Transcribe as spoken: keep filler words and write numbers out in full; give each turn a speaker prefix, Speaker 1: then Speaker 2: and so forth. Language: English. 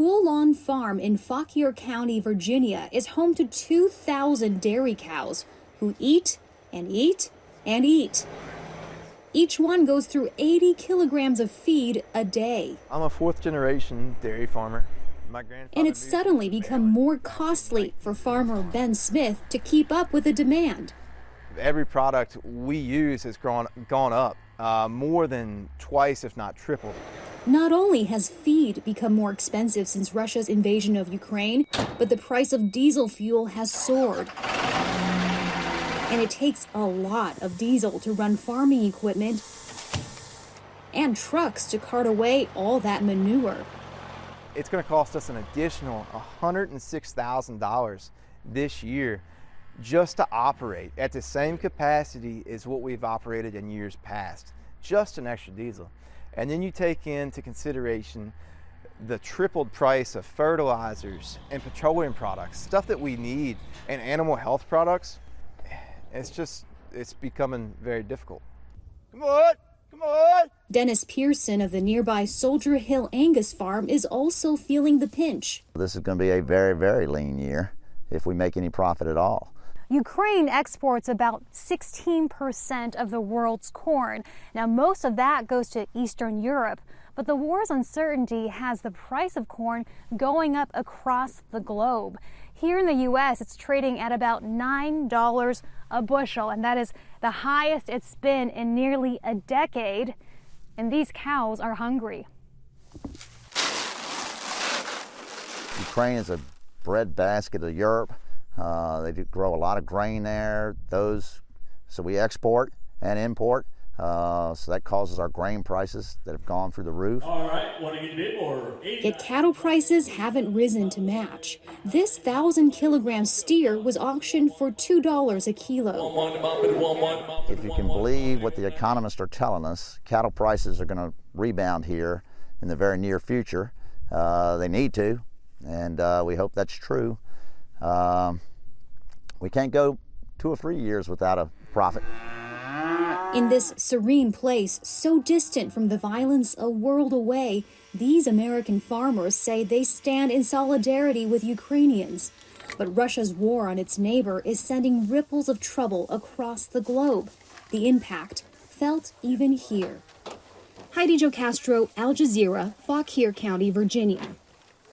Speaker 1: Cool Lawn Farm in Fauquier County, Virginia, is home to two thousand dairy cows who eat and eat and eat. Each one goes through eighty kilograms of feed a day.
Speaker 2: I'm a fourth generation dairy farmer. My grandfather
Speaker 1: and it's suddenly become more costly for farmer Ben Smith to keep up with the demand.
Speaker 2: Every product we use has gone, gone up uh, more than twice, if not tripled.
Speaker 1: Not only has feed become more expensive since Russia's invasion of Ukraine, but the price of diesel fuel has soared. And it takes a lot of diesel to run farming equipment and trucks to cart away all that manure.
Speaker 2: It's going to cost us an additional one hundred six thousand dollars this year just to operate at the same capacity as what we've operated in years past, just an extra diesel. And then you take into consideration the tripled price of fertilizers and petroleum products, stuff that we need, and animal health products. It's just, it's becoming very difficult. Come on, come on!
Speaker 1: Dennis Pearson of the nearby Soldier Hill Angus farm is also feeling the pinch.
Speaker 3: This is going to be a very, very lean year if we make any profit at all.
Speaker 4: Ukraine exports about sixteen percent of the world's corn. Now, most of that goes to Eastern Europe, but the war's uncertainty has the price of corn going up across the globe. Here in the U S, it's trading at about nine dollars a bushel, and that is the highest it's been in nearly a decade. And these cows are hungry.
Speaker 3: Ukraine is a breadbasket of Europe. Uh, they do grow a lot of grain there. Those, so we export and import. Uh, so that causes our grain prices that have gone through the roof.
Speaker 5: All right, want to get a bit more?
Speaker 1: Yet cattle prices haven't risen to match. This thousand kilogram steer was auctioned for two dollars a kilo.
Speaker 3: If you can believe what the economists are telling us, cattle prices are going to rebound here in the very near future. Uh, they need to, and uh, we hope that's true. Um, we can't go two or three years without a profit.
Speaker 1: In this serene place, so distant from the violence a world away, these American farmers say they stand in solidarity with Ukrainians. But Russia's war on its neighbor is sending ripples of trouble across the globe. The impact felt even here. Heidi Jo Castro, Al Jazeera, Fauquier County, Virginia.